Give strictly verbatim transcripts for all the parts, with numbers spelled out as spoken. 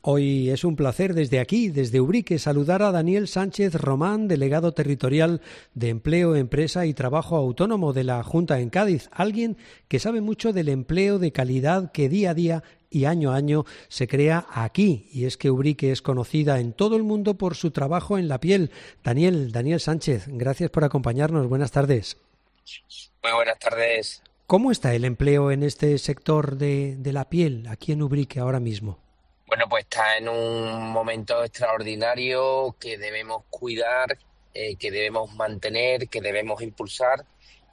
Hoy es un placer desde aquí, desde Ubrique, saludar a Daniel Sánchez Román, delegado territorial de Empleo, Empresa y Trabajo Autónomo de la Junta en Cádiz, alguien que sabe mucho del empleo de calidad que día a día y año a año se crea aquí, y es que Ubrique es conocida en todo el mundo por su trabajo en la piel. Daniel, Daniel Sánchez, gracias por acompañarnos, buenas tardes. Muy buenas tardes. ¿Cómo está el empleo en este sector de, de la piel aquí en Ubrique ahora mismo? Bueno, pues está en un momento extraordinario que debemos cuidar, eh, que debemos mantener, que debemos impulsar,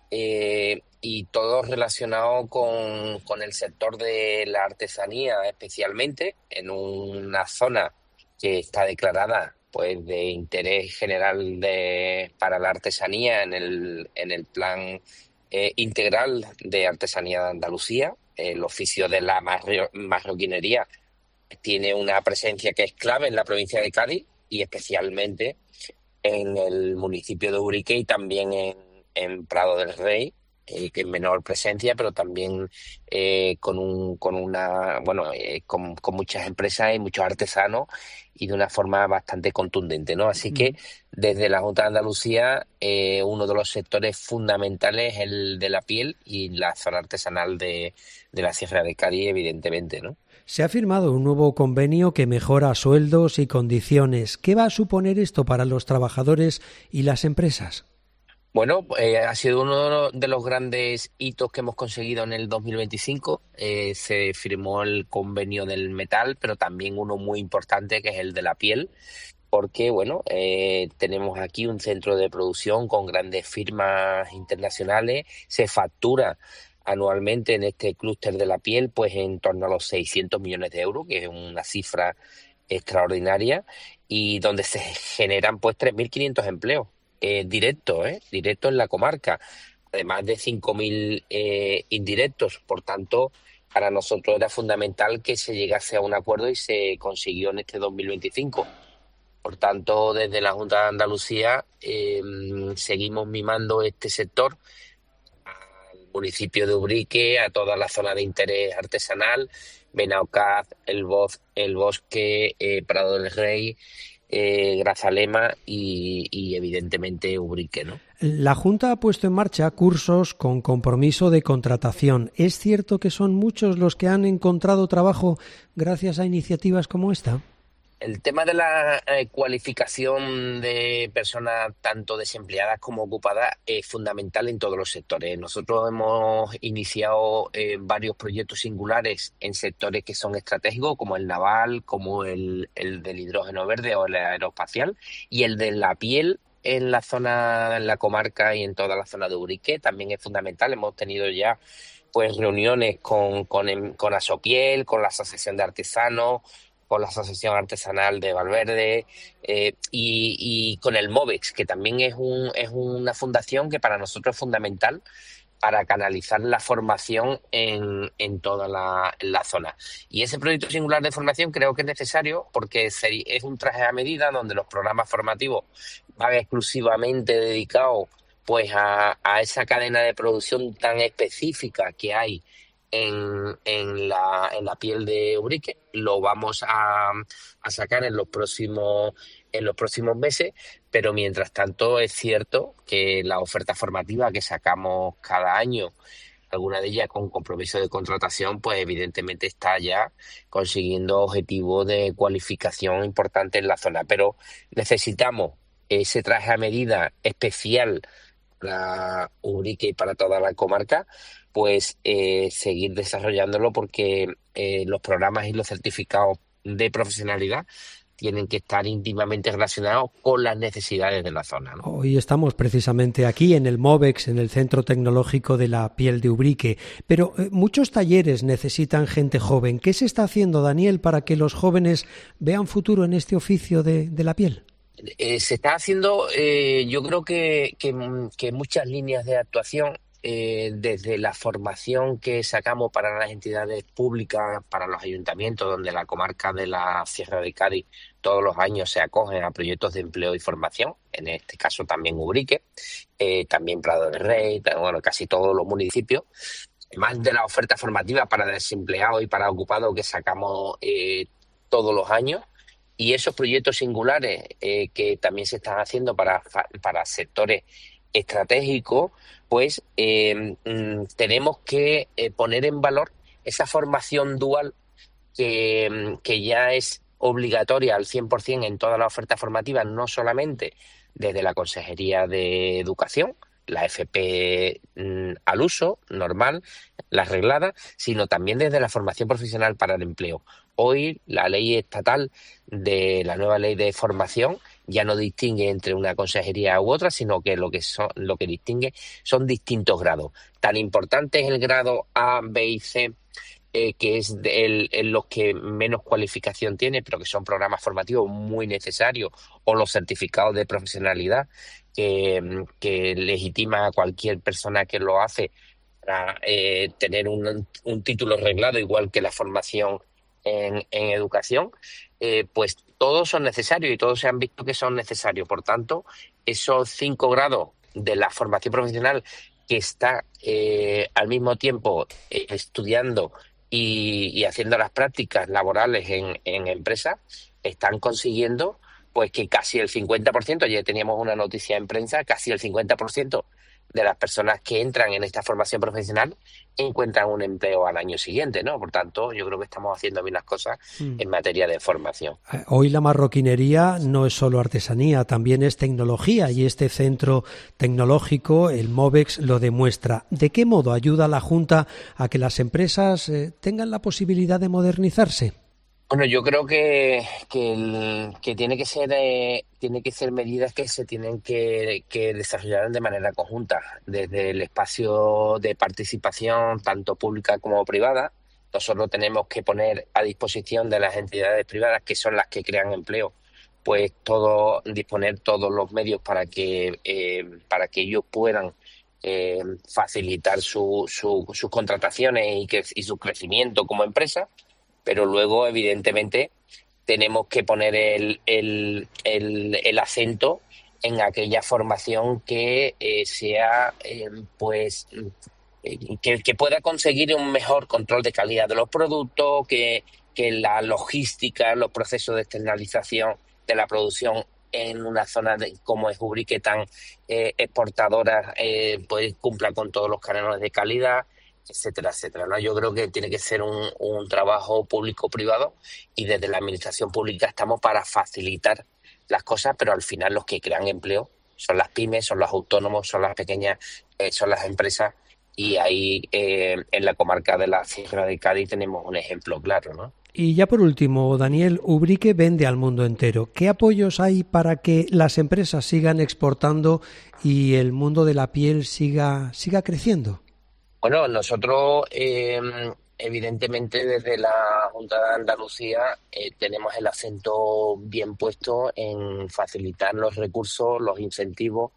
eh, y todo relacionado con, con el sector de la artesanía, especialmente en una zona que está declarada pues de interés general de, para la artesanía en el, en el plan eh, integral de artesanía de Andalucía, el oficio de la marro- marroquinería tiene una presencia que es clave en la provincia de Cádiz y especialmente en el municipio de Ubrique y también en, en Prado del Rey, eh, que es menor presencia, pero también eh, con un con una bueno eh, con, con muchas empresas y muchos artesanos y de una forma bastante contundente, ¿no? Así que desde la Junta de Andalucía, eh, uno de los sectores fundamentales es el de la piel y la zona artesanal de, de la Sierra de Cádiz, evidentemente, ¿no? Se ha firmado un nuevo convenio que mejora sueldos y condiciones. ¿Qué va a suponer esto para los trabajadores y las empresas? Bueno, eh, ha sido uno de los grandes hitos que hemos conseguido en el dos mil veinticinco. Eh, se firmó el convenio del metal, pero también uno muy importante que es el de la piel, porque bueno, eh, tenemos aquí un centro de producción con grandes firmas internacionales. Se factura anualmente en este clúster de la piel pues en torno a los seiscientos millones de euros, que es una cifra extraordinaria, y donde se generan pues tres mil quinientos empleos eh, directos, ¿eh? Directos en la comarca, además de cinco mil eh, indirectos. Por tanto, para nosotros era fundamental que se llegase a un acuerdo y se consiguió en este dos mil veinticinco. Por tanto, desde la Junta de Andalucía eh, seguimos mimando este sector al municipio de Ubrique, a toda la zona de interés artesanal, Benaocaz, el, Boz, el Bosque, eh, Prado del Rey, eh, Grazalema y, y evidentemente Ubrique, ¿no? La Junta ha puesto en marcha cursos con compromiso de contratación. ¿Es cierto que son muchos los que han encontrado trabajo gracias a iniciativas como esta? El tema de la eh, cualificación de personas tanto desempleadas como ocupadas es fundamental en todos los sectores. Nosotros hemos iniciado eh, varios proyectos singulares en sectores que son estratégicos, como el naval, como el, el del hidrógeno verde o el aeroespacial, y el de la piel en la zona, en la comarca y en toda la zona de Ubrique también es fundamental. Hemos tenido ya pues reuniones con, con, em- con Asopiel, con la Asociación de Artesanos, con la Asociación Artesanal de Valverde, eh, y, y con el MOVEX, que también es, un, es una fundación que para nosotros es fundamental para canalizar la formación en, en toda la, en la zona. Y ese proyecto singular de formación creo que es necesario porque seri- es un traje a medida donde los programas formativos van exclusivamente dedicados pues a, a esa cadena de producción tan específica que hay en, en la, en la piel de Ubrique. Lo vamos a, a sacar en los próximos, en los próximos meses, pero mientras tanto es cierto que la oferta formativa que sacamos cada año, alguna de ellas con compromiso de contratación, pues evidentemente está ya consiguiendo objetivos de cualificación importantes en la zona. Pero necesitamos ese traje a medida especial para Ubrique y para toda la comarca, pues eh, seguir desarrollándolo porque eh, los programas y los certificados de profesionalidad tienen que estar íntimamente relacionados con las necesidades de la zona, ¿no? Hoy estamos precisamente aquí en el MOVEX, en el Centro Tecnológico de la Piel de Ubrique, pero eh, muchos talleres necesitan gente joven. ¿Qué se está haciendo, Daniel, para que los jóvenes vean futuro en este oficio de, de la piel? Eh, se está haciendo, eh, yo creo que, que, que muchas líneas de actuación, eh, desde la formación que sacamos para las entidades públicas, para los ayuntamientos, donde la comarca de la Sierra de Cádiz todos los años se acogen a proyectos de empleo y formación, en este caso también Ubrique, eh, también Prado del Rey, bueno, casi todos los municipios. Además de la oferta formativa para desempleados y para ocupados que sacamos, eh, todos los años. Y esos proyectos singulares eh, que también se están haciendo para, para sectores estratégicos, pues eh, mm, tenemos que eh, poner en valor esa formación dual que, que ya es obligatoria al cien por ciento en toda la oferta formativa, no solamente desde la Consejería de Educación, la F P mm, al uso, normal, la reglada, sino también desde la formación profesional para el empleo. Hoy la ley estatal de la nueva ley de formación ya no distingue entre una consejería u otra, sino que lo que son, lo que distingue son distintos grados. Tan importante es el grado A, B y C, eh, que es el, el los que menos cualificación tiene, pero que son programas formativos muy necesarios, o los certificados de profesionalidad que, que legitima a cualquier persona que lo hace para eh, tener un, un título reglado, igual que la formación en, en educación, eh, pues todos son necesarios y todos se han visto que son necesarios. Por tanto, esos cinco grados de la formación profesional que está eh, al mismo tiempo eh, estudiando y, y haciendo las prácticas laborales en, en empresas, están consiguiendo pues que casi el cincuenta por ciento, ya teníamos una noticia en prensa, casi el cincuenta por ciento de las personas que entran en esta formación profesional encuentran un empleo al año siguiente, ¿no? Por tanto, yo creo que estamos haciendo bien las cosas mm. en materia de formación. Hoy la marroquinería no es solo artesanía, también es tecnología, y este centro tecnológico, el MOVEX, lo demuestra. ¿De qué modo ayuda la Junta a que las empresas eh, tengan la posibilidad de modernizarse? Bueno, yo creo que, que, el, que tiene que ser eh, tiene que ser medidas que se tienen que, que desarrollar de manera conjunta, desde el espacio de participación tanto pública como privada. Nosotros tenemos que poner a disposición de las entidades privadas, que son las que crean empleo, pues todo disponer todos los medios para que eh, para que ellos puedan eh, facilitar su, su, sus contrataciones y, que, y su crecimiento como empresa. Pero luego, evidentemente, tenemos que poner el, el, el, el acento en aquella formación que eh, sea, eh, pues, eh, que, que pueda conseguir un mejor control de calidad de los productos, que, que la logística, los procesos de externalización de la producción en una zona de, como es Ubrique, tan eh, exportadora, eh, pues cumpla con todos los cánones de calidad, etcétera, etcétera, ¿no? Yo creo que tiene que ser un, un trabajo público-privado, y desde la administración pública estamos para facilitar las cosas, pero al final los que crean empleo son las pymes, son los autónomos, son las pequeñas, eh, son las empresas, y ahí eh, en la comarca de la Sierra de Cádiz tenemos un ejemplo claro, ¿no? Y ya por último, Daniel, Ubrique vende al mundo entero. ¿Qué apoyos hay para que las empresas sigan exportando y el mundo de la piel siga, siga creciendo? Bueno, nosotros eh, evidentemente desde la Junta de Andalucía eh, tenemos el acento bien puesto en facilitar los recursos, los incentivos.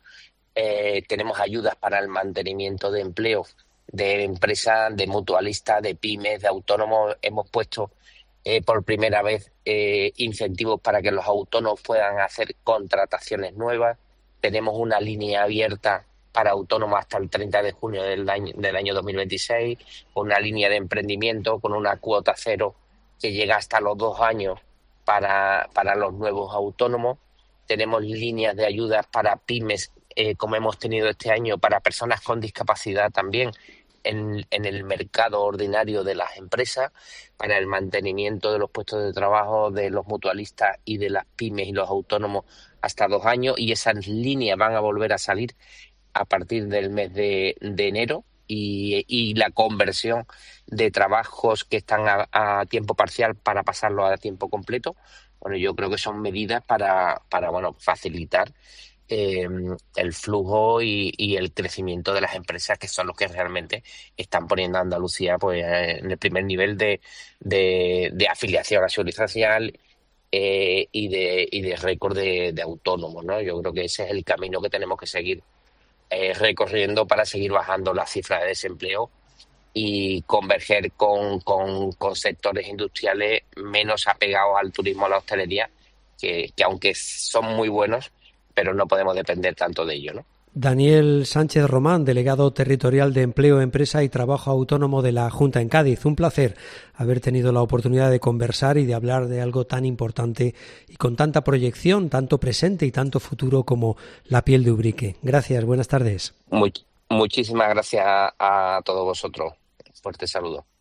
Eh, tenemos ayudas para el mantenimiento de empleo de empresas, de mutualistas, de pymes, de autónomos. Hemos puesto eh, por primera vez eh, incentivos para que los autónomos puedan hacer contrataciones nuevas. Tenemos una línea abierta para autónomos hasta el treinta de junio del año, del año dos mil veintiséis, una línea de emprendimiento con una cuota cero que llega hasta los dos años para, para los nuevos autónomos. Tenemos líneas de ayudas para pymes, eh, como hemos tenido este año, para personas con discapacidad también en, en el mercado ordinario de las empresas, para el mantenimiento de los puestos de trabajo de los mutualistas y de las pymes y los autónomos hasta dos años, y esas líneas van a volver a salir a partir del mes de, de enero, y, y la conversión de trabajos que están a, a tiempo parcial para pasarlo a tiempo completo. Bueno, yo creo que son medidas para, para bueno, facilitar eh, el flujo y, y el crecimiento de las empresas, que son los que realmente están poniendo a Andalucía pues en el primer nivel de, de, de afiliación a la seguridad social eh, y de, y de récord de, de autónomos, ¿no? Yo creo que ese es el camino que tenemos que seguir Eh, recorriendo para seguir bajando la cifra de desempleo y converger con, con, con sectores industriales menos apegados al turismo, a la hostelería, que, que aunque son muy buenos, pero no podemos depender tanto de ello, ¿no? Daniel Sánchez Román, delegado territorial de Empleo, Empresa y Trabajo Autónomo de la Junta en Cádiz. Un placer haber tenido la oportunidad de conversar y de hablar de algo tan importante y con tanta proyección, tanto presente y tanto futuro como la piel de Ubrique. Gracias, buenas tardes. Muy, muchísimas gracias a, a todos vosotros. Fuerte saludo.